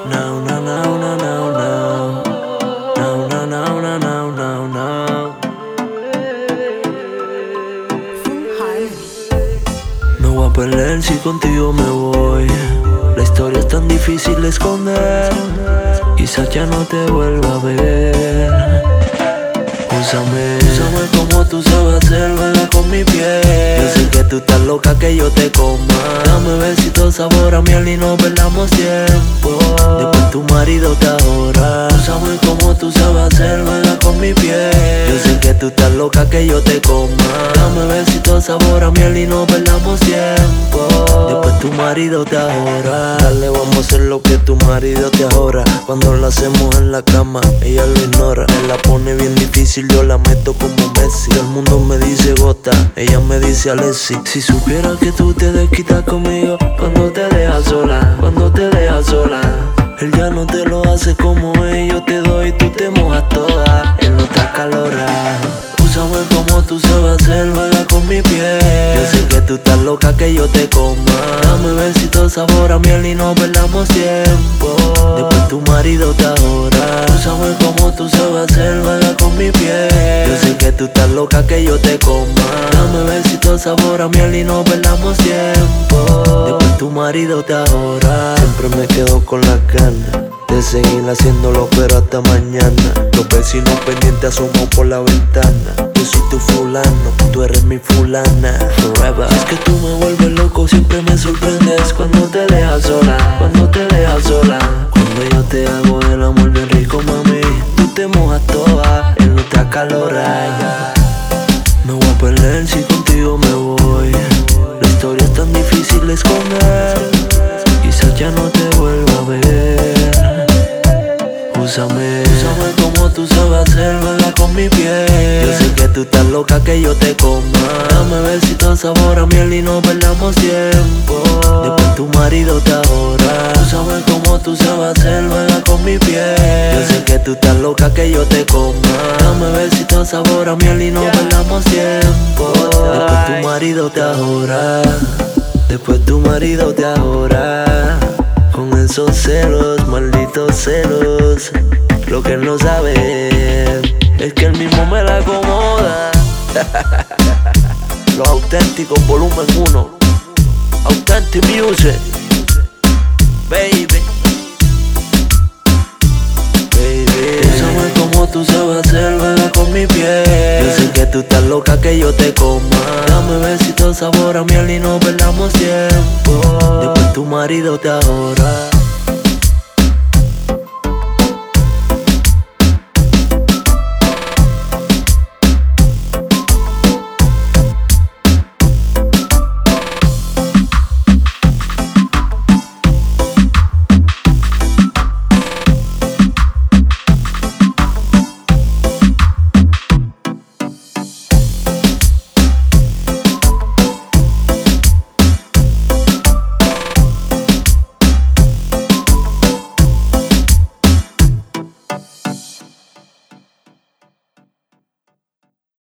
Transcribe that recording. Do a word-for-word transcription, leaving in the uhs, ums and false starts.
No, no, no, no, no, no. No, no, no, no, no, no, no. Me voy a perder si contigo me voy. La historia es tan difícil de esconder. Quizás ya no te vuelva a ver. Úsame, úsame como tú sabes hacer, juega con mi piel. Yo sé que tú estás loca que yo te coma. Dame besitos, sabor a miel y no perdamos tiempo. Después tu marido te adora. Úsame como tú sabes hacer, juega con mi piel. Yo sé que tú estás loca que yo te coma. Dame besitos, sabor a miel y no perdamos tiempo. Después tu marido te adora. Dale, vamos a hacer lo que tu marido te adora. Cuando lo hacemos en la cama, ella lo ignora. Me la pone bien difícil, yo la meto como Messi. Todo el mundo me dice gota, ella me dice Alessi. Si supieras que tú te desquitas conmigo cuando te dejas sola, cuando te dejas sola. Él ya no te lo hace como él, yo te doy y tú te mojas toda. Él no está calorado. Úsame como tú sabes hacer, juega con mi piel. Yo sé que tú estás loca que yo te coma. Dame besitos, sabor a miel y no perdamos tiempo. Después tu marido te adora. Úsame como tú sabes hacer, juega con mi piel. Yo sé que tú estás loca que yo te coma. Dame besitos, sabor a miel y no perdamos tiempo. Después tu marido te adora. Siempre me quedo con las ganas de seguir haciéndolo, pero hasta mañana. Los vecinos pendientes asoman por la ventana. Yo soy tu fulano, tú eres mi fulana. Forever. Es que tú me vuelves loco, siempre me sorprendes. Cuando te dejas sola, cuando te dejas sola. Cuando yo te hago el amor bien rico, mami, tú te mojas toda, él no te acalora. Me voy a perder si contigo me voy. La historia es tan difícil de esconder. Quizás ya no te vuelva a ver. Úsame, úsame como tú sabes hacer, juega con mi piel. Yo sé que tú estás loca que yo te coma. Dame besitos, sabor a miel y no perdamos tiempo. Después tu marido te adora. Úsame como tú sabes hacer, juega con mi piel. Yo sé que tú estás loca que yo te coma. Dame besitos, sabor a miel y no perdamos tiempo. Después tu marido te adora. Después tu marido te adora. Con esos celos, malditos celos. Lo que él no sabe es que él mismo me la acomoda. Los auténticos, volumen uno. Authentic Music. Baby. Baby. Úsame como tú sabes hacer, juega con mi piel. Yo sé que tú estás loca que yo te coma. Dame besitos, sabor a miel y no perdamos tiempo. Después tu marido te adora.